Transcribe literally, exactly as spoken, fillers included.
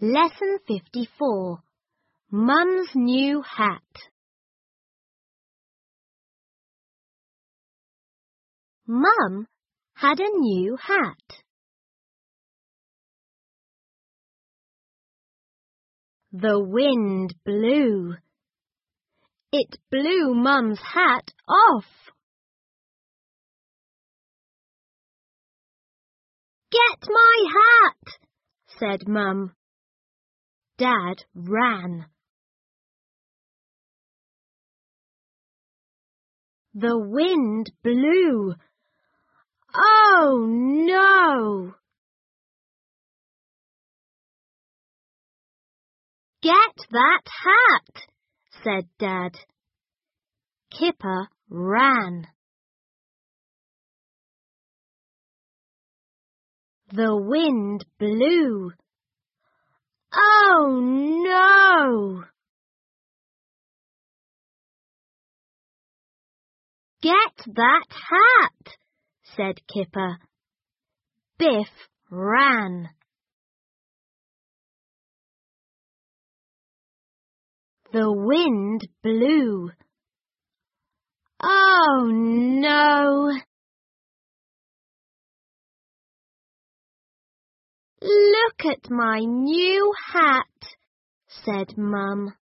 Lesson fifty-four. Mum's new hat. Mum had a new hat. The wind blew. It blew Mum's hat off. "Get my hat!" said Mum. Dad ran. The wind blew. Oh no! "Get that hat!" said Dad. Kipper ran. The wind blew. Oh no! "Get that hat!" said Kipper. Biff ran. The wind blew. Oh no! "Look at my new hat," said Mum.